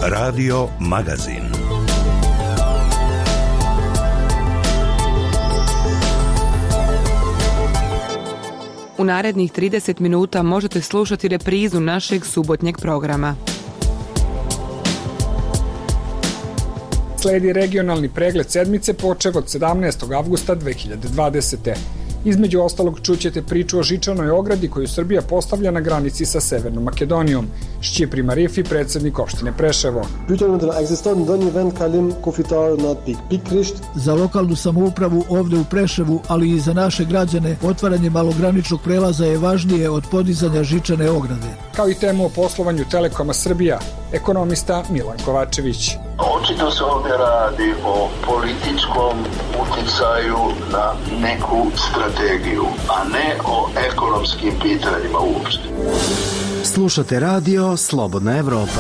Radio Magazin. U narednih 30 minuta možete slušati reprizu našeg subotnjeg programa. Sledi regionalni pregled sedmice počev od 17. avgusta 2020. Između ostalog čućete priču o žičanoj ogradi koju Srbija postavlja na granici sa Severnom Makedonijom. Šćipri Marifi, predsednik opštine Preševo. Za lokalnu samoupravu ovde u Preševu, ali i za naše građane, otvaranje malograničnog prelaza je važnije od podizanja žičane ograde. Kao i temu o poslovanju Telekoma Srbija, ekonomista Milan Kovačević. Očito se ovdje radi o političkom uticaju na neku strategiju, a ne o ekonomskim pitanjima uopšte. Slušate radio Slobodna Evropa.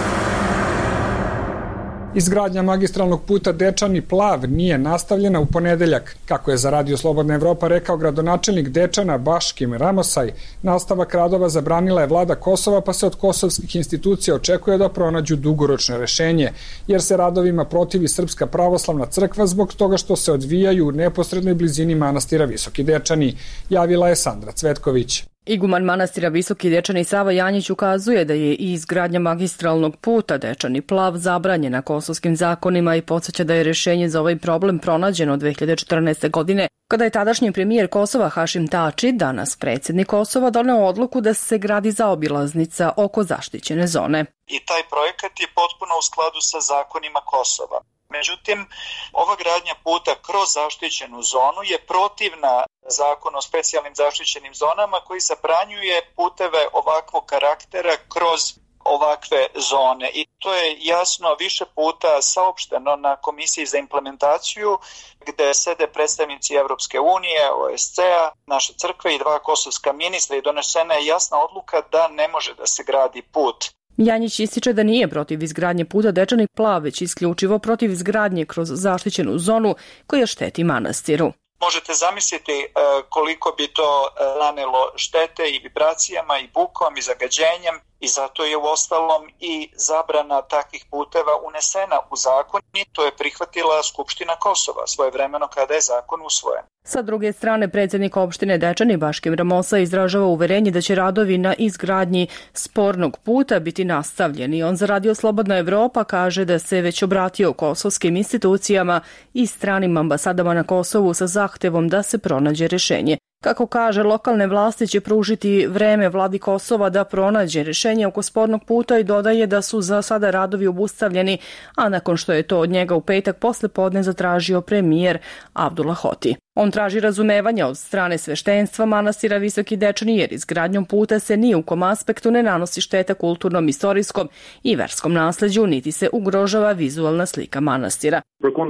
Izgradnja magistralnog puta Dečani-Plav nije nastavljena u ponedeljak. Kako je za radio Slobodna Evropa rekao gradonačelnik Dečana Baškim Ramosaj, nastavak radova zabranila je vlada Kosova, pa se od kosovskih institucija očekuje da pronađu dugoročno rešenje, jer se radovima protivi Srpska pravoslavna crkva zbog toga što se odvijaju u neposrednoj blizini manastira Visoki Dečani, javila je Sandra Cvetković. Iguman manastira Visoki Dečani Sava Janjić ukazuje da je i izgradnja magistralnog puta Dečani-Plav zabranjena kosovskim zakonima i podsjeća da je rešenje za ovaj problem pronađeno 2014. godine, kada je tadašnji premijer Kosova Hašim Tači, danas predsjednik Kosova, doneo odluku da se gradi zaobilaznica oko zaštićene zone. I taj projekat je potpuno u skladu sa zakonima Kosova. Međutim, ova gradnja puta kroz zaštićenu zonu je protivna zakonu o specijalnim zaštićenim zonama koji zabranjuje puteve ovakvog karaktera kroz ovakve zone. I to je jasno više puta saopšteno na Komisiji za implementaciju gde sede predstavnici Evropske unije, OSCE-a, naše crkve i dva kosovska ministra i donesena je jasna odluka da ne može da se gradi put. Janjić ističe da nije protiv izgradnje puta Dečani-Plav, već isključivo protiv izgradnje kroz zaštićenu zonu koja šteti manastiru. Možete zamisliti koliko bi to nanelo štete i vibracijama i bukom i zagađenjem i zato je uostalom i zabrana takvih puteva unesena u zakon i to je prihvatila Skupština Kosova svojevremeno kada je zakon usvojen. Sa druge strane, predsjednik opštine Dečani Baškim Ramosa izražava uverenje da će radovi na izgradnji spornog puta biti nastavljeni. On za radio Slobodna Evropa kaže da se već obratio kosovskim institucijama i stranim ambasadama na Kosovu sa zahtevom da se pronađe rešenje. Kako kaže, lokalne vlasti će pružiti vreme vladi Kosova da pronađe rešenje oko spornog puta i dodaje da su za sada radovi obustavljeni, a nakon što je to od njega u petak posle podne zatražio premijer Abdullah Hoti. On traži razumevanja od strane sveštenstva manastira Visoki Dečani jer izgradnjom puta se ni u kom aspektu ne nanosi šteta kulturnom, istorijskom i verskom nasleđu, niti se ugrožava vizualna slika manastira.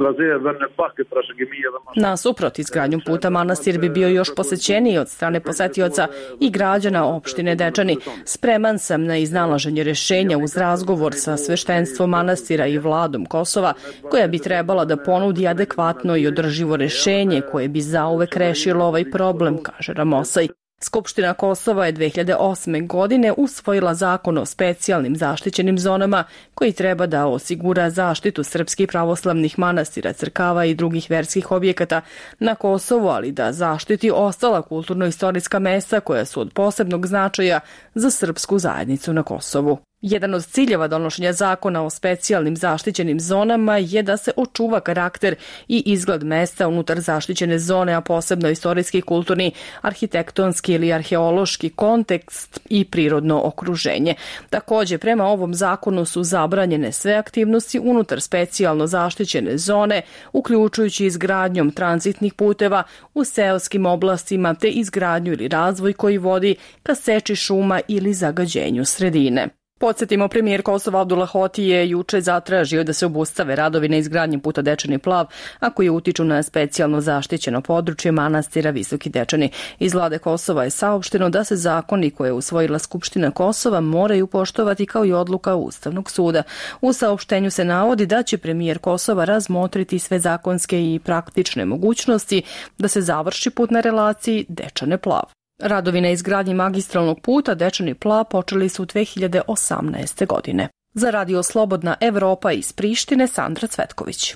Nasuprot izgradnjom puta manastir bi bio još posećeniji od strane posetioca i građana opštine Dečani. Spreman sam na iznalaženje rešenja uz razgovor sa sveštenstvom manastira i vladom Kosova, koja bi trebala da ponudi adekvatno i održivo rešenje koje bi zauvek rešilo ovaj problem, kaže Ramosaj. Skupština Kosova je 2008. godine usvojila zakon o specijalnim zaštićenim zonama koji treba da osigura zaštitu srpskih pravoslavnih manastira, crkava i drugih verskih objekata na Kosovu, ali da zaštiti ostala kulturno-istorijska mesta koja su od posebnog značaja za srpsku zajednicu na Kosovu. Jedan od ciljeva donošenja zakona o specijalnim zaštićenim zonama je da se očuva karakter i izgled mesta unutar zaštićene zone, a posebno istorijski, kulturni, arhitektonski ili arheološki kontekst i prirodno okruženje. Takođe, prema ovom zakonu su zabranjene sve aktivnosti unutar specijalno zaštićene zone, uključujući izgradnjom tranzitnih puteva u seoskim oblastima te izgradnju ili razvoj koji vodi ka seči šuma ili zagađenju sredine. Podsjetimo, premijer Kosova Abdullah Hoti je juče zatražio da se obustave radovi na izgradnji puta Dečani-Plav, a koji utiču na specijalno zaštićeno područje manastira Visoki Dečani. Iz vlade Kosova je saopšteno da se zakoni koje je usvojila Skupština Kosova moraju poštovati kao i odluka Ustavnog suda. U saopštenju se navodi da će premijer Kosova razmotriti sve zakonske i praktične mogućnosti da se završi put na relaciji Dečane-Plav. Radovi na izgradnji magistralnog puta Dečani-Plav počeli su 2018. godine. Za Radio Slobodna Evropa iz Prištine, Sandra Cvetković.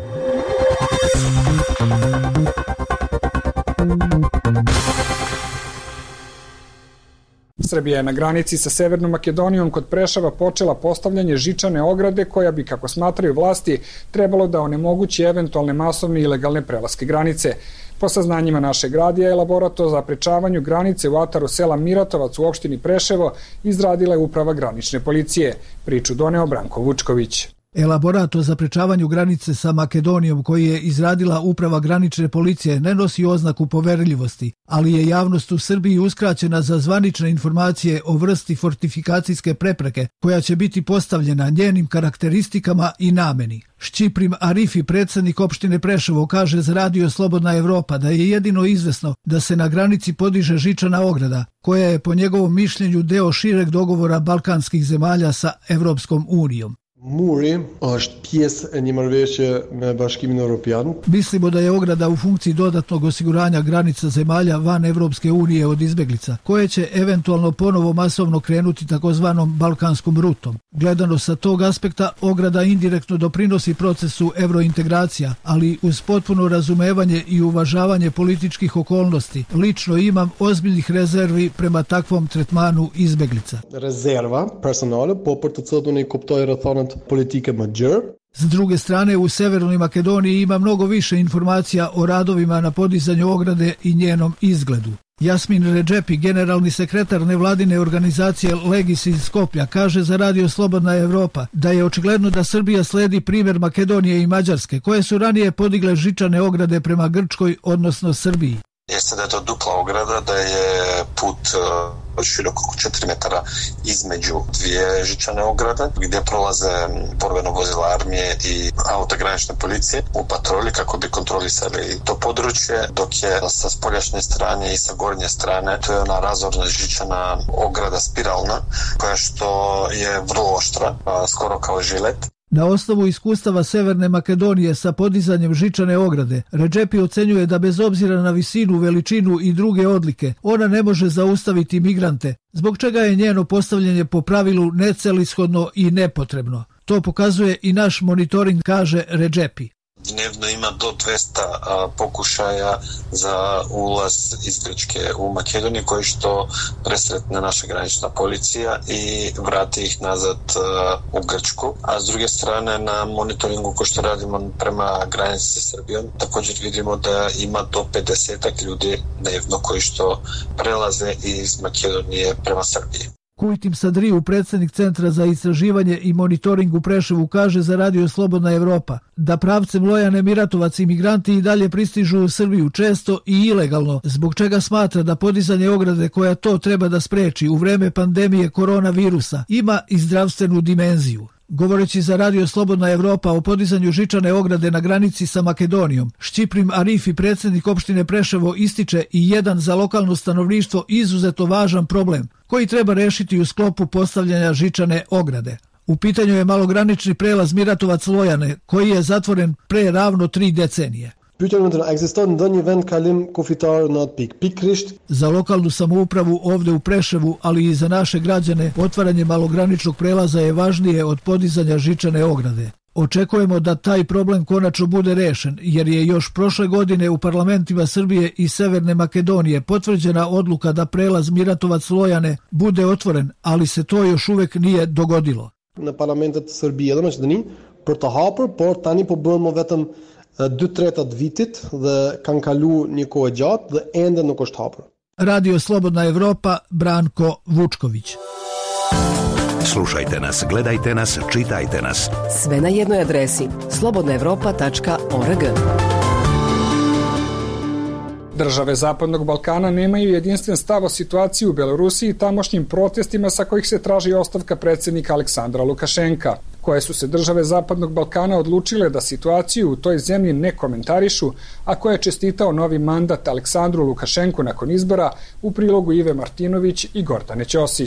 Srbija je na granici sa Severnom Makedonijom kod Preševa počela postavljanje žičane ograde koja bi, kako smatraju vlasti, trebalo da onemogući eventualne masovne ilegalne prelaske granice. Po saznanjima našeg radija, elaborat o zaprečavanju granice u ataru sela Miratovac u opštini Preševo izradila je Uprava granične policije. Priču doneo Branko Vučković. Elaborat o zaprečavanju granice sa Makedonijom koji je izradila Uprava granične policije ne nosi oznaku poverljivosti, ali je javnost u Srbiji uskraćena za zvanične informacije o vrsti fortifikacijske prepreke koja će biti postavljena, njenim karakteristikama i nameni. Šćiprim Arifi, predsjednik opštine Preševo, kaže za Radio Slobodna Evropa da je jedino izvesno da se na granici podiže žičana ograda, koja je po njegovom mišljenju deo šireg dogovora balkanskih zemalja sa Evropskom unijom. Muri është pjesë e një marrëveshje me Bashkimin Evropian. Mislimo da je ograda u funkciji dodatnog osiguranja granica zemalja van Evropske unije od izbeglica, koje će eventualno ponovo masovno krenuti takozvanom balkanskom rutom. Gledano sa tog aspekta, ograda indirektno doprinosi procesu evrointegracija, ali uz potpuno razumevanje i uvažavanje političkih okolnosti, lično imam ozbiljnih rezervi prema takvom tretmanu izbeglica. Rezerva personale, po për të cilët unë i kuptoj rrethonat politike më gjerë. S druge strane, u Severnoj Makedoniji ima mnogo više informacija o radovima na podizanju ograde i njenom izgledu. Jasmin Redžepi, generalni sekretar nevladine organizacije Legis iz Skoplja, kaže za Radio Slobodna Evropa da je očigledno da Srbija sledi primjer Makedonije i Mađarske, koje su ranije podigle žičane ograde prema Grčkoj, odnosno Srbiji. Jeste da je to dupla ograda, da je put širok oko 4 metara između dvije žičane ograde, gdje prolaze borbeno vozila armije i auto granične policije u patrolji kako bi kontrolisali to područje, dok je sa spoljašnje strane i sa gornje strane to je ona razorna žičana ograda spiralna, koja što je vrlo oštra, skoro kao žilet. Na osnovu iskustava Severne Makedonije sa podizanjem žičane ograde, Redžepi ocenjuje da bez obzira na visinu, veličinu i druge odlike, ona ne može zaustaviti migrante, zbog čega je njeno postavljanje po pravilu necelishodno i nepotrebno. To pokazuje i naš monitoring, kaže Redžepi. Dnevno ima do 200 pokušaja za ulaz iz Grčke u Makedoniju, koji što presretne naša granična policija i vrati ih nazad u Grčku. A s druge strane, na monitoringu ko što radimo prema granici sa Srbijom, također vidimo da ima do 50 ljudi dnevno koji što prelaze iz Makedonije prema Srbiji. Kujtim Sadriju, predsjednik Centra za istraživanje i monitoring u Preševu, kaže za Radio Slobodna Evropa da pravcem Lojane Miratovac imigranti i dalje pristižu u Srbiju često i ilegalno, zbog čega smatra da podizanje ograde koja to treba da spreči u vreme pandemije koronavirusa ima i zdravstvenu dimenziju. Govoreći za Radio Slobodna Evropa o podizanju žičane ograde na granici sa Makedonijom, Šćiprim Arifi, predsjednik opštine Preševo, ističe i jedan za lokalno stanovništvo izuzetno važan problem, koji treba rešiti u sklopu postavljanja žičane ograde. U pitanju je malogranični prelaz Miratovac-Lojane, koji je zatvoren pre ravno 3 decenije. Za lokalnu samoupravu ovde u Preševu, ali i za naše građane, otvaranje malograničnog prelaza je važnije od podizanja žičane ograde. Očekujemo da taj problem konačno bude rešen, jer je još prošle godine u parlamentima Srbije i Severne Makedonije potvrđena odluka da prelaz Miratovac-Lojane bude otvoren, ali se to još uvek nije dogodilo. Na parlamentet Srbije dhe Maqedoni për të hapur, por tani po bëhen më vetëm 2/3 vitit dhe kanë kalu një kohë gjatë dhe ende nuk është hapur. Radio Slobodna Evropa, Branko Vučković. Slušajte nas, gledajte nas, čitajte nas. Sve na jednoj adresi slobodnaevropa.org. Države Zapadnog Balkana nemaju jedinstven stav o situaciji u Belorusiji i tamošnjim protestima sa kojih se traži ostavka predsjednika Aleksandra Lukašenka. Koje su se države Zapadnog Balkana odlučile da situaciju u toj zemlji ne komentarišu, a koje je čestitao novi mandat Aleksandru Lukašenku nakon izbora, u prilogu Ive Martinović i Gordane Ćosić.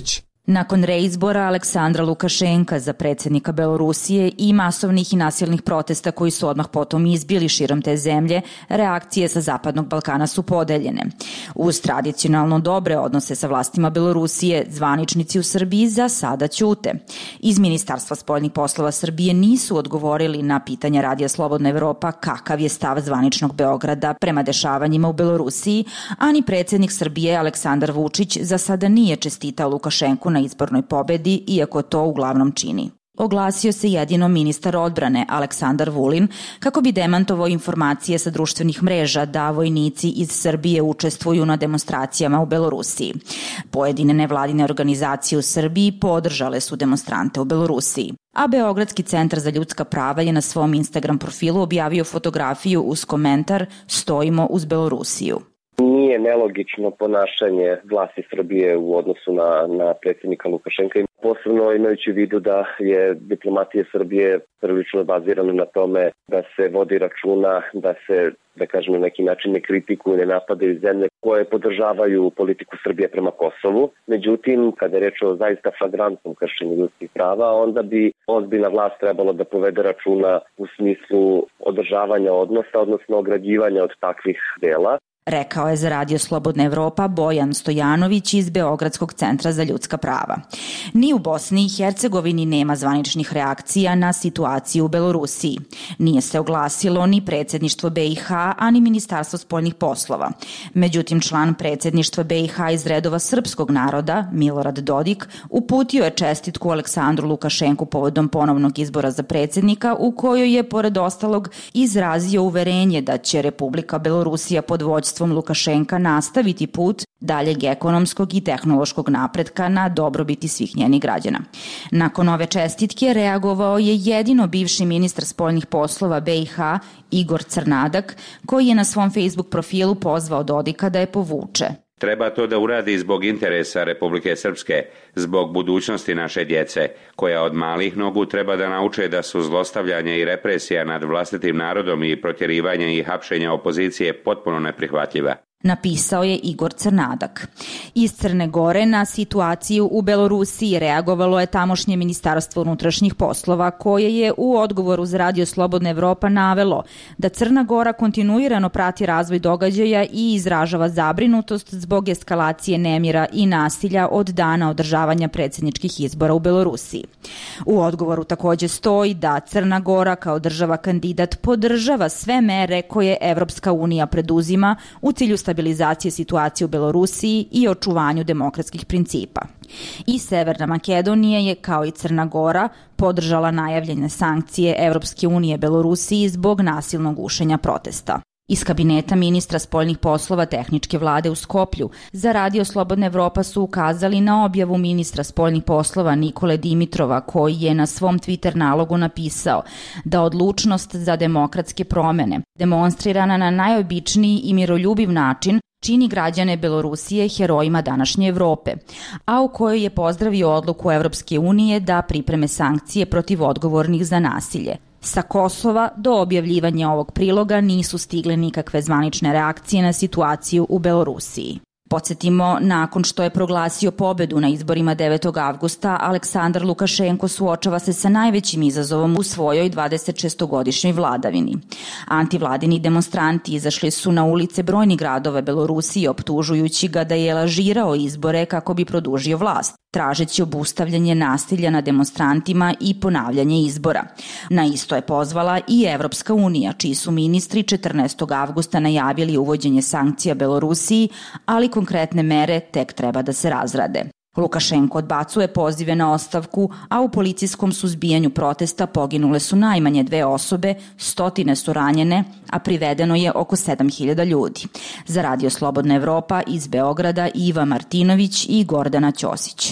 Nakon reizbora Aleksandra Lukašenka za predsjednika Belorusije i masovnih i nasilnih protesta koji su odmah potom izbili širom te zemlje, reakcije sa Zapadnog Balkana su podeljene. Uz tradicionalno dobre odnose sa vlastima Belorusije, zvaničnici u Srbiji za sada ćute. Iz Ministarstva spoljnih poslova Srbije nisu odgovorili na pitanja Radija Slobodna Evropa kakav je stav zvaničnog Beograda prema dešavanjima u Belorusiji, a ni predsjednik Srbije Aleksandar Vučić za sada nije čestitao Lukašenku na izbornoj pobedi, iako to uglavnom čini. Oglasio se jedino ministar odbrane Aleksandar Vulin kako bi demantovao informacije sa društvenih mreža da vojnici iz Srbije učestvuju na demonstracijama u Belorusiji. Pojedine nevladine organizacije u Srbiji podržale su demonstrante u Belorusiji. A Beogradski centar za ljudska prava je na svom Instagram profilu objavio fotografiju uz komentar "Stojimo uz Belorusiju". Nije nelogično ponašanje vlasti Srbije u odnosu na predsjednika Lukašenka, posebno imajući u vidu da je diplomatija Srbije prilično bazirana na tome da se vodi računa, da se, da kažem, na neki način ne kritikuju, ne napadaju zemlje koje podržavaju politiku Srbije prema Kosovu. Međutim, kada je reč o zaista flagrantnom kršenju ljudskih prava, onda bi ozbiljna vlast trebalo da povede računa u smislu održavanja odnosa, odnosno ograđivanja od takvih dela. Rekao je za Radio Slobodna Evropa Bojan Stojanović iz Beogradskog centra za ljudska prava. Ni u Bosni i Hercegovini nema zvaničnih reakcija na situaciju u Belorusiji. Nije se oglasilo ni predsjedništvo BiH, a ni Ministarstvo spoljnih poslova. Međutim, član predsjedništva BiH iz redova srpskog naroda, Milorad Dodik, uputio je čestitku Aleksandru Lukašenku povodom ponovnog izbora za predsjednika, u kojoj je, pored ostalog, izrazio uverenje da će Republika Belorusija pod vođstvom Lukašenka nastaviti put daljeg ekonomskog i tehnološkog napretka na dobrobiti svih njenih građana. Nakon ove čestitke reagovao je jedino bivši ministar spoljnih poslova BiH Igor Crnadak, koji je na svom Facebook profilu pozvao Dodika da je povuče. Treba to da uradi zbog interesa Republike Srpske, zbog budućnosti naše djece, koja od malih nogu treba da nauče da su zlostavljanje i represija nad vlastitim narodom i protjerivanje i hapšenje opozicije potpuno neprihvatljiva. Napisao je Igor Crnadak. Iz Crne Gore na situaciju u Belorusiji reagovalo je tamošnje Ministarstvo unutrašnjih poslova, koje je u odgovoru za Radio Slobodna Evropa navelo da Crna Gora kontinuirano prati razvoj događaja i izražava zabrinutost zbog eskalacije nemira i nasilja od dana održavanja predsjedničkih izbora u Belorusiji. U odgovoru također stoji da Crna Gora kao država kandidat podržava sve mere koje Evropska unija preduzima u cilju stabilizacije situacije u Belorusiji i očuvanju demokratskih principa. I Severna Makedonija je, kao i Crna Gora, podržala najavljene sankcije Evropske unije Belorusiji zbog nasilnog gušenja protesta. Iz kabineta ministra spoljnih poslova tehničke vlade u Skoplju za Radio Slobodna Evropa su ukazali na objavu ministra spoljnih poslova Nikole Dimitrova, koji je na svom Twitter nalogu napisao da odlučnost za demokratske promene, demonstrirana na najobičniji i miroljubiv način, čini građane Belorusije herojima današnje Evrope, a u kojoj je pozdravio odluku Evropske unije da pripreme sankcije protiv odgovornih za nasilje. Sa Kosova do objavljivanja ovog priloga nisu stigle nikakve zvanične reakcije na situaciju u Belorusiji. Podsjetimo, nakon što je proglasio pobedu na izborima 9. avgusta, Aleksandar Lukašenko suočava se sa najvećim izazovom u svojoj 26-godišnjoj vladavini. Antivladini demonstranti izašli su na ulice brojnih gradova Belorusije, optužujući ga da je lažirao izbore kako bi produžio vlast, tražeći obustavljanje nasilja na demonstrantima i ponavljanje izbora. Na isto je pozvala i Evropska unija, čiji su ministri 14. avgusta najavili uvođenje sankcija Belorusiji, ali konkretne mere tek treba da se razrade. Lukašenko odbacuje pozive na ostavku, a u policijskom suzbijanju protesta poginule su najmanje 2 osobe, stotine su ranjene, a privedeno je oko 7.000 ljudi. Za Radio Slobodna Evropa iz Beograda Iva Martinović i Gordana Ćosić.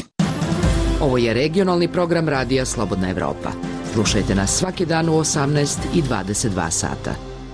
Ovo je regionalni program Radija Slobodna Evropa. Slušajte nas svaki dan u 18 i 22 sata.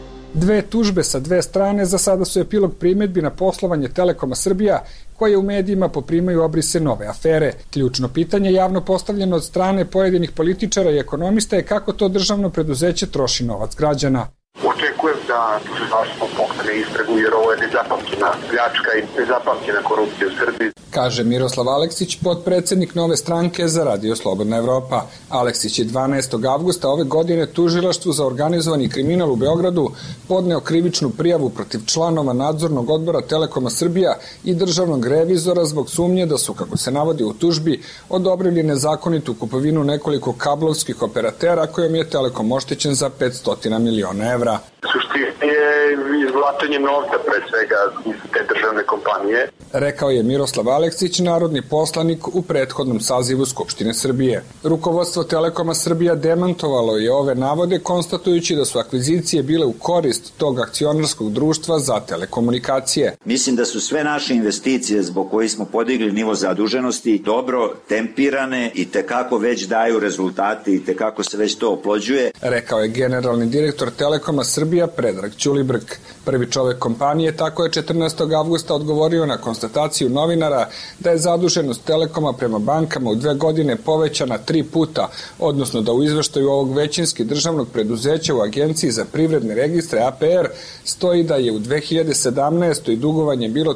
2 tužbe sa 2 strane za sada su epilog primjedbi na poslovanje Telekoma Srbija, koje u medijima poprimaju obrise nove afere. Ključno pitanje javno postavljeno od strane pojedinih političara i ekonomista je kako to državno preduzeće troši novac građana. Od očekujem da tužilaštvo pokrene istragu, jer ovo je nezapamćena pljačka i nezapamćena korupcija u Srbiji. Kaže Miroslav Aleksić, potpredsednik Nove stranke za Radio Slobodna Evropa. Aleksić je 12. avgusta ove godine tužilaštvu za organizovani kriminal u Beogradu podneo krivičnu prijavu protiv članova nadzornog odbora Telekoma Srbija i državnog revizora zbog sumnje da su, kako se navodi u tužbi, odobrili nezakonitu kupovinu nekoliko kablovskih operatera kojom je Telekom oštećen za 500 miliona evra. Suština je izvlačenje novca pre svega iz te državne kompanije. Rekao je Miroslav Aleksić, narodni poslanik u prethodnom sazivu Skupštine Srbije. Rukovodstvo Telekoma Srbija demantovalo je ove navode, konstatujući da su akvizicije bile u korist tog akcionarskog društva za telekomunikacije. Mislim da su sve naše investicije zbog kojih smo podigli nivo zaduženosti dobro tempirane i tekako već daju rezultate i tekako se već to oplođuje. Rekao je generalni direktor Telekoma Srbija Predrag Ćulibrk. Prvi čovek kompanije tako je 14. avgusta odgovorio na konstataciju novinara da je zaduženost Telekoma prema bankama u 2 godine povećana 3 puta, odnosno da u izveštaju ovog većinski državnog preduzeća u Agenciji za privredne registre APR stoji da je u 2017. dugovanje bilo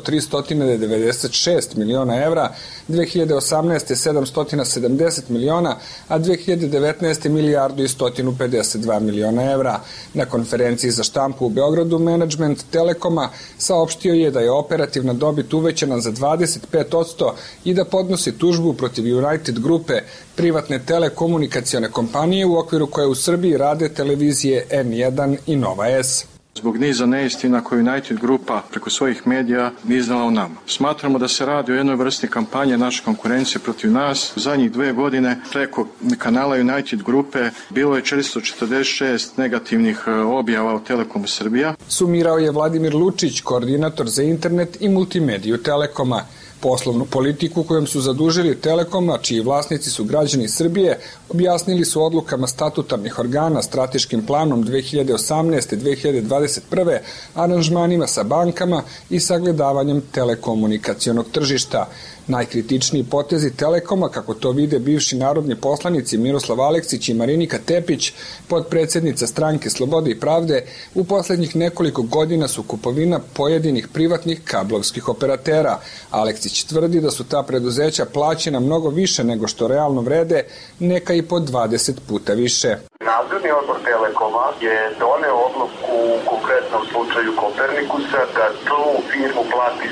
396 miliona evra, 2018. 770 miliona, a 2019. milijardu i 152 miliona evra. Na konferenciji za štampu u Beogradu menadžment Telekoma saopštio je da je operativna dobit uvećana za 25% i da podnosi tužbu protiv United grupe, privatne telekomunikacione kompanije u okviru koje u Srbiji rade televizije N1 i Nova S. Zbog niza neistina koju United grupa preko svojih medija iznala o nama. Smatramo da se radi o jednoj vrsti kampanje naše konkurencije protiv nas. U zadnjih 2 godine preko kanala United grupe bilo je 446 negativnih objava o Telekomu Srbija. Sumirao je Vladimir Lučić, koordinator za internet i multimediju Telekoma. Poslovnu politiku kojom su zadužili Telekoma, čiji vlasnici su građani Srbije, objasnili su odlukama statutarnih organa, strateškim planom 2018-2021, aranžmanima sa bankama i sagledavanjem telekomunikacionog tržišta. Najkritičniji potezi Telekoma, kako to vide bivši narodni poslanici Miroslav Aleksić i Marinika Tepić, potpredsednica stranke Slobode i pravde, u poslednjih nekoliko godina su kupovina pojedinih privatnih kablovskih operatera. Aleksić tvrdi da su ta preduzeća plaćena mnogo više nego što realno vrede, neka i po 20 puta više. Nadzorni odbor Telekoma je doneo odluku u konkretnom slučaju Kopernikusa da tu firmu plati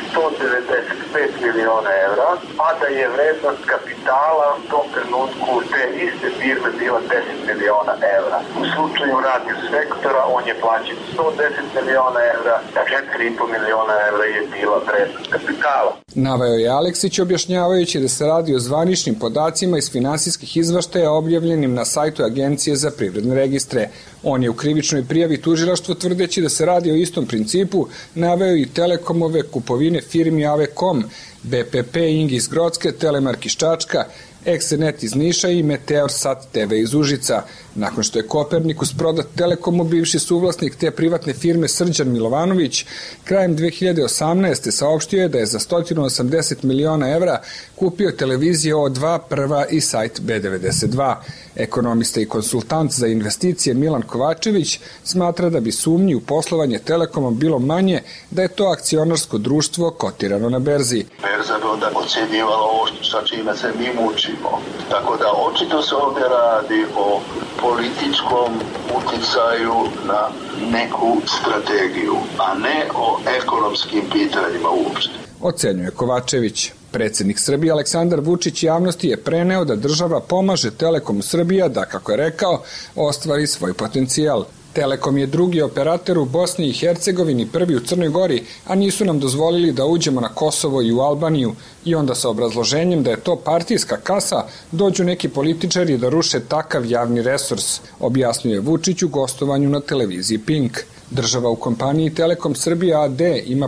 195 miliona evra, a da je vrednost kapitala u tom trenutku te iste firme bila 10 miliona evra. U slučaju Radio sektora on je plaćen 110 miliona evra, a 4,5 miliona evra je bila vrednost kapitala. Naveo je Aleksić objašnjavajući da se radi o zvaničnim podacima iz finansijskih izveštaja objavljenim na sajtu Agencije za privredne registre. On je u krivičnoj prijavi tužilaštvu tvrdeći da se radi o istom principu naveo i Telekomove kupovine firmi AV.com, BPP Ing iz Grocke, Telemark iz Čačka, Exenet iz Niša i Meteor Sat TV iz Užica. Nakon što je Kopernikus prodat Telekomu, bivši suvlasnik te privatne firme Srđan Milovanović krajem 2018. saopštio je da je za 180 miliona evra kupio televizije O2, Prva i sajt B92. Ekonomista i konsultant za investicije Milan Kovačević smatra da bi sumnji u poslovanje Telekoma bilo manje da je to akcionarsko društvo kotirano na berzi. Berza bi onda ocjenjivala ovo sa čime se mi mučimo. Tako da očito se ovdje radi o političkom uticaju na neku strategiju, a ne o ekonomskim pitanjima uopšte. Ocenjuje Kovačević. Predsjednik Srbije Aleksandar Vučić javnosti je preneo da država pomaže Telekomu Srbija da, kako je rekao, ostvari svoj potencijal. Telekom je drugi operator u Bosni i Hercegovini, prvi u Crnoj Gori, a nisu nam dozvolili da uđemo na Kosovo i u Albaniju. I onda sa obrazloženjem da je to partijska kasa, dođu neki političari da ruše takav javni resurs, objasnjuje Vučić u gostovanju na televiziji Pink. Država u kompaniji Telekom Srbija AD ima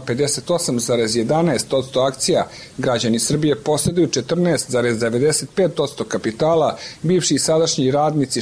58,11% akcija, građani Srbije posjeduju 14,95% kapitala, bivši i sadašnji radnici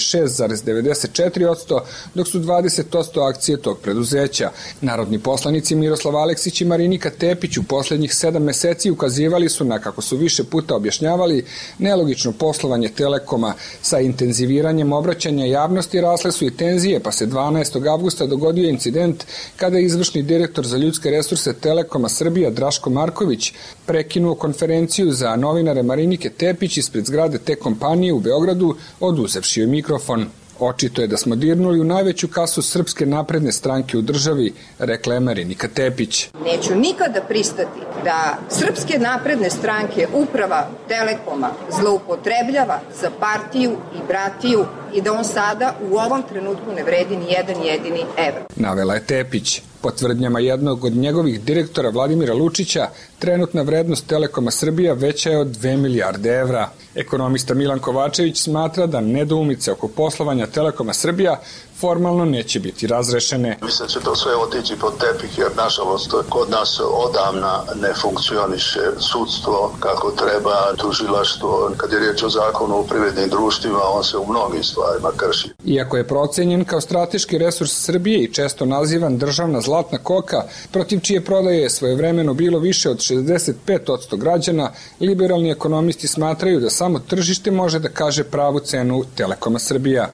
6,94%, dok su 20% akcije tog preduzeća. Narodni poslanici Miroslav Aleksić i Marinika Tepić u poslednjih 7 meseci ukazivali su na, kako su više puta objašnjavali, nelogično poslovanje Telekoma. Sa intenziviranjem obraćanja javnosti rasle su i tenzije, pa se 12. avgusta dogodio incident incident kada je izvršni direktor za ljudske resurse Telekoma Srbija Draško Marković prekinuo konferenciju za novinare Marinike Tepić ispred zgrade te kompanije u Beogradu, oduzevši joj mikrofon. Očito je da smo dirnuli u najveću kasu Srpske napredne stranke u državi, rekla je Marinika Tepić. Neću nikada pristati da Srpske napredne stranke uprava Telekoma zloupotrebljava za partiju i bratiju i da on sada u ovom trenutku ne vredi ni jedan jedini evro. Navela je Tepić. Po tvrdnjama jednog od njegovih direktora Vladimira Lučića, trenutna vrednost Telekoma Srbija veća je od 2 milijarde evra. Ekonomista Milan Kovačević smatra da nedoumice oko poslovanja Telekoma Srbija formalno neće biti razrešene. Mislim da će to sve otići pod tepih jer nažalost kod nas odavna ne funkcioniše sudstvo kako treba, tužilaštvo. Kad je riječ o zakonu o privrednim društvima, on se u mnogim stvarima krši. Iako je procenjen kao strateški resurs Srbije i često nazivan državna zlatna koka, protiv čije prodaje je svojevremeno bilo više od 65% građana, liberalni ekonomisti smatraju da samo tržište može da kaže pravu cenu Telekoma Srbija.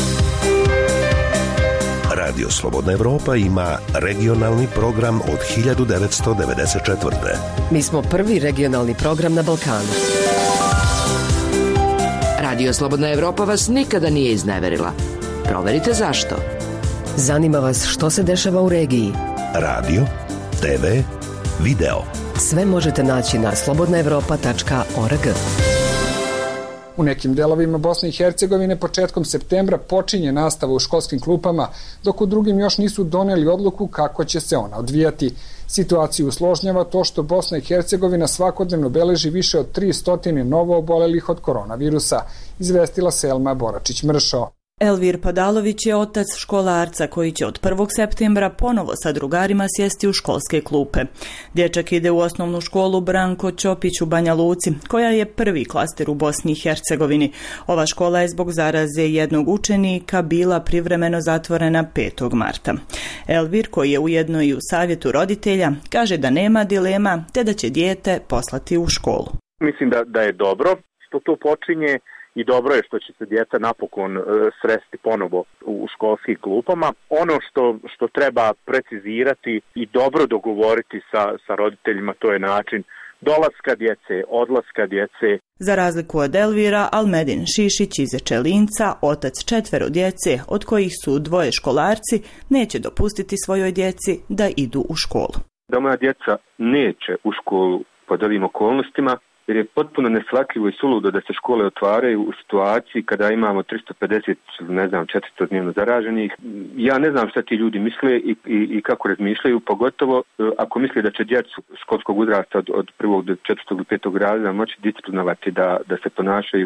Radio Slobodna Evropa ima regionalni program od 1994. Mi smo prvi regionalni program na Balkanu. Radio Slobodna Evropa vas nikada nije izneverila. Proverite zašto. Zanima vas što se dešava u regiji. Radio, TV, video. Sve možete naći na slobodnaevropa.org. U nekim delovima Bosne i Hercegovine početkom septembra počinje nastava u školskim klupama, dok u drugim još nisu doneli odluku kako će se ona odvijati. Situaciju usložnjava to što Bosna i Hercegovina svakodnevno beleži više od 300 novo obolelih od koronavirusa, izvestila Selma Boračić-Mršo. Elvir Padalović je otac školarca koji će od 1. septembra ponovo sa drugarima sjesti u školske klupe. Dječak ide u osnovnu školu Branko Ćopić u Banja Luci, koja je prvi klaster u Bosni i Hercegovini. Ova škola je zbog zaraze jednog učenika bila privremeno zatvorena 5. marta. Elvir, koji je ujedno i u savjetu roditelja, kaže da nema dilema te da će dijete poslati u školu. Mislim da je dobro što to počinje. I dobro je što će se djeca napokon sresti ponovo u školskih klupama. Ono što treba precizirati i dobro dogovoriti sa roditeljima, to je način dolaska djece, odlaska djece. Za razliku od Elvira, Almedin Šišić iz Ečelinca, otac 4 djece, od kojih su 2 školarci, neće dopustiti svojoj djeci da idu u školu. Da moja djeca neće u školu pod ovim okolnostima, jer je potpuno neshvatljivo i suludo da se škole otvaraju u situaciji kada imamo 350, 400 dnevno zaraženih. Ja ne znam šta ti ljudi misle i kako razmišljaju, pogotovo ako misle da će djecu školskog uzrasta od 1. do 4. ili 5. razreda moći disciplinovati da se ponašaju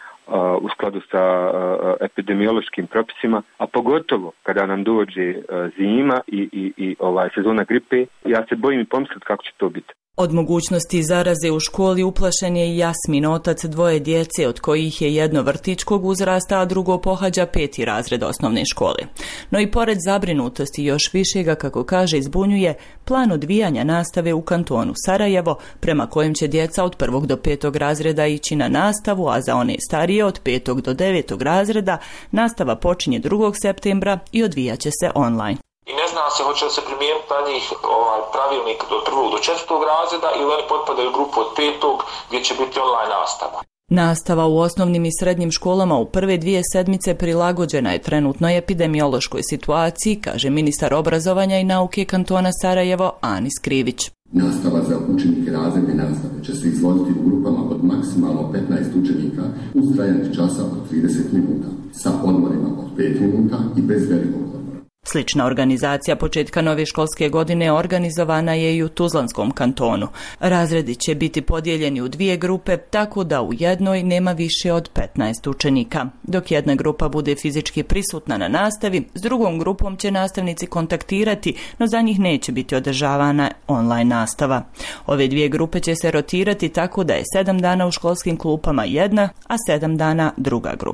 u skladu sa epidemiološkim propisima, a pogotovo kada nam dođe zima i sezona gripe, ja se bojim i pomisliti kako će to biti. Od mogućnosti zaraze u školi uplašen je i Jasmin, otac 2 djece, od kojih je jedno vrtićkog uzrasta, a drugo pohađa 5. razred osnovne škole. No i pored zabrinutosti još više ga, kako kaže, izbunjuje plan odvijanja nastave u kantonu Sarajevo, prema kojem će djeca od 1. do 5. razreda ići na nastavu, a za one starije od 5. do 9. razreda nastava počinje 2. septembra i odvijaće se online. I ne zna se hoće li se primijeniti na njih pravilnik do 1. do 4. razreda ili oni potpadaju u grupu od 5. gdje će biti online nastava. Nastava u osnovnim i srednjim školama u prve 2 sedmice prilagođena je trenutnoj epidemiološkoj situaciji, kaže ministar obrazovanja i nauke kantona Sarajevo Anis Krivić. Nastava za učenike razredne nastave će se izvoditi u grupama od maksimalno 15 učenika uz trajanje časa od 30 minuta, sa odmorima od 5 minuta i bez velikog odmora. Slična organizacija početka nove školske godine organizovana je i u Tuzlanskom kantonu. Razredi će biti podijeljeni u 2 grupe, tako da u jednoj nema više od 15 učenika. Dok jedna grupa bude fizički prisutna na nastavi, s drugom grupom će nastavnici kontaktirati, no za njih neće biti održavana online nastava. Ove 2 grupe će se rotirati tako da je 7 dana u školskim klupama jedna, a 7 dana druga grupa.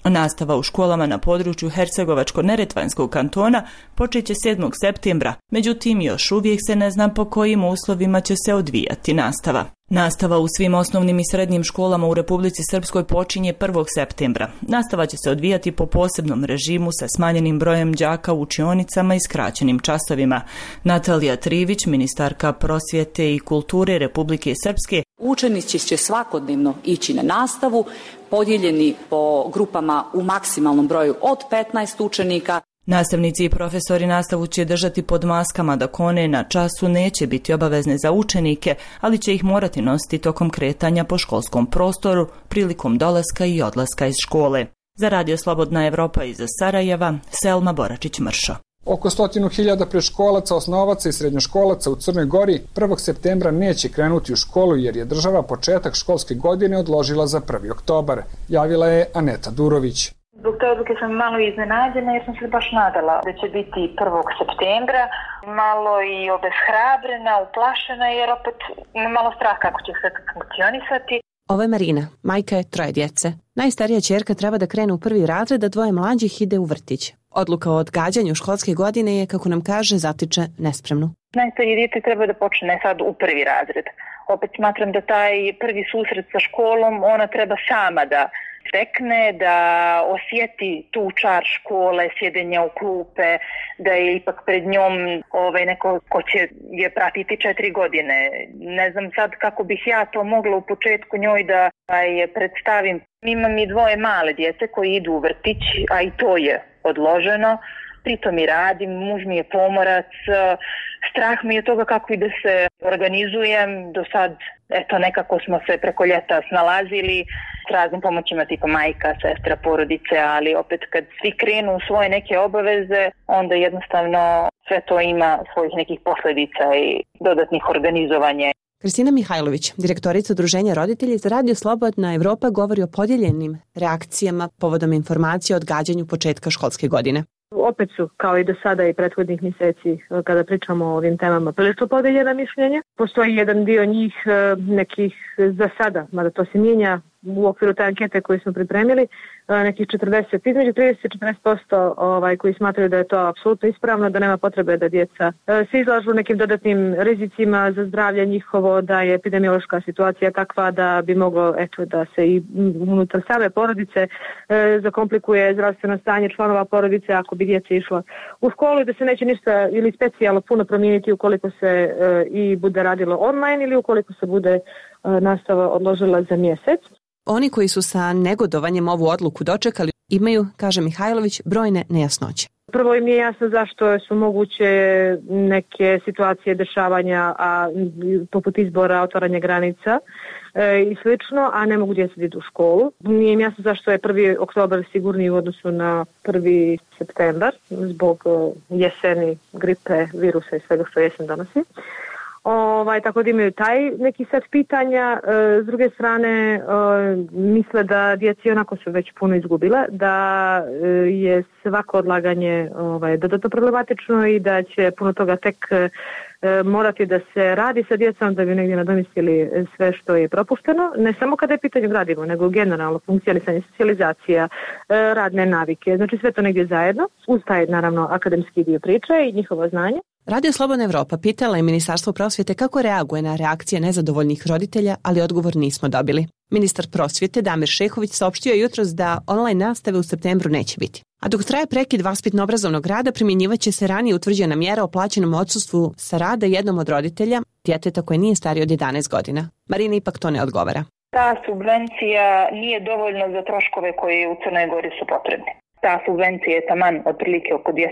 Nastava u školama na području Hercegovačko-Neretvanskog kantona počeće 7. septembra, međutim još uvijek se ne zna po kojim uslovima će se odvijati nastava. Nastava u svim osnovnim i srednjim školama u Republici Srpskoj počinje 1. septembra. Nastava će se odvijati po posebnom režimu sa smanjenim brojem đaka u učionicama i skraćenim časovima. Natalija Trivić, ministarka prosvjete i kulture Republike Srpske. Učenici će svakodnevno ići na nastavu, podijeljeni po grupama u maksimalnom broju od 15 učenika. Nastavnici i profesori nastavu će držati pod maskama dok one na času neće biti obavezne za učenike, ali će ih morati nositi tokom kretanja po školskom prostoru prilikom dolaska i odlaska iz škole. Za Radio Slobodna Evropa iz Sarajeva, Selma Boračić-Mršo. Oko 100.000 predškolaca, osnovaca i srednjoškolaca u Crnoj Gori 1. septembra neće krenuti u školu jer je država početak školske godine odložila za 1. oktobar, javila je Aneta Durović. Zbog te odluke sam malo iznenađena jer sam se baš nadala da će biti 1. septembra, malo i obeshrabrena, uplašena jer opet malo strah kako će sve funkcionisati. Ovo je Marina, majka je 3 djece. Najstarija ćerka treba da krene u 1. razred, da 2 mlađih ide u vrtić. Odluka o odgađanju školske godine je, kako nam kaže, zatiče nespremnu. Najstarije dijete treba da počne sad u 1. razred. Opet smatram da taj prvi susret sa školom ona treba sama da stekne, da osjeti tu čar škole, sjedenja u klupe, da je ipak pred njom neko ko će je pratiti 4 godine. Ne znam sad kako bih ja to mogla u početku njoj da je predstavim. Imam i 2 male djece koji idu u vrtić, a i to je odloženo. Pritom i radim, muž mi je pomorac, strah mi je toga kako i da se organizujem. Do sad, nekako smo se preko ljeta snalazili s raznim pomoćima tipa majka, sestra, porodice, ali opet kad svi krenu u svoje neke obaveze, onda jednostavno sve to ima svojih nekih posljedica i dodatnih organizovanja. Kristina Mihajlović, direktorica Udruženja roditelji za Radio Slobodna Evropa, govori o podijeljenim reakcijama povodom informacije o odgađanju početka školske godine. Opet su, kao i do sada i prethodnih mjeseci, kada pričamo o ovim temama, prilično podeljena mišljenja. Postoji jedan dio njih nekih za sada, mada to se mijenja u okviru te ankete koje smo pripremili, nekih između 30 i 40% koji smatraju da je to apsolutno ispravno, da nema potrebe da djeca se izlažu nekim dodatnim rizicima za zdravlje njihovo, da je epidemiološka situacija takva da bi moglo da se i unutar same porodice zakomplikuje zdravstveno stanje članova porodice ako bi djeca išla u školu i da se neće ništa ili specijalno puno promijeniti ukoliko se i bude radilo online ili ukoliko se bude nastava odložila za mjesec. Oni koji su sa negodovanjem ovu odluku dočekali imaju, kaže Mihajlović, brojne nejasnoće. Prvo im nije jasno zašto su moguće neke situacije dešavanja, poput izbora, otvaranja granica i slično, a ne mogu djeca ići u školu. Nije im jasno zašto je 1. oktobar sigurniji u odnosu na 1. septembar zbog jeseni, gripe, virusa i svega što jesen donosi. Tako da imaju taj neki set pitanja. S druge strane, misle da djeci onako su već puno izgubile, da je svako odlaganje dodatno problematično i da će puno toga tek morati da se radi sa djecom da bi negdje nadomjestili sve što je propušteno. Ne samo kada je pitanje gradivo, nego generalno funkcionisanje, socijalizacija, radne navike. Znači sve to negdje zajedno, uz taj naravno akademski dio priče i njihovo znanje. Radio Slobodna Evropa pitala je Ministarstvo prosvjete kako reaguje na reakcije nezadovoljnih roditelja, ali odgovor nismo dobili. Ministar prosvjete Damir Šehović saopštio je jutros da online nastave u septembru neće biti. A dok traje prekid vaspitno-obrazovnog rada, primjenjivaće se ranije utvrđena mjera o plaćenom odsustvu sa rada jednom od roditelja, djeteta koje nije starije od 11 godina. Marina ipak to ne odgovara. Ta subvencija nije dovoljna za troškove koji u Crnoj Gori su potrebni. Ta subvencija je taman otprilike oko 200-220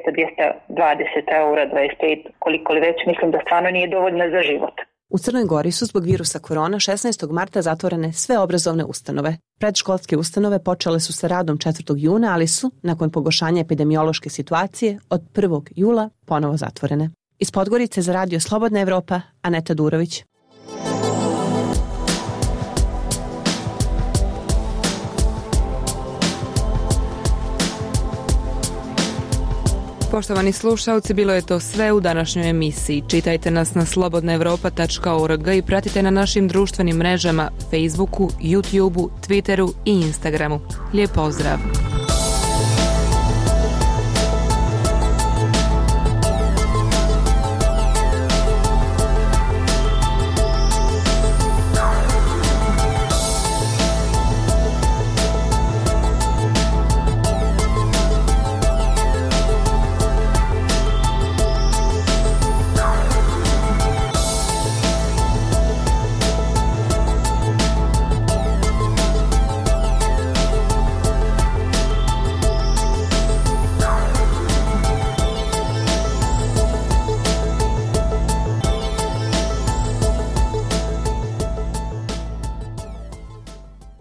eura, 25, koliko li već, mislim da stvarno nije dovoljna za život. U Crnoj Gori su zbog virusa korona 16. marta zatvorene sve obrazovne ustanove. Predškolske ustanove počele su sa radom 4. juna, ali su, nakon pogoršanja epidemiološke situacije, od 1. jula ponovo zatvorene. Iz Podgorice za Radio Slobodna Evropa, Aneta Durović. Poštovani slušalci, bilo je to sve u današnjoj emisiji. Čitajte nas na slobodnaevropa.org i pratite na našim društvenim mrežama Facebooku, YouTubeu, Twitteru i Instagramu. Lijep pozdrav!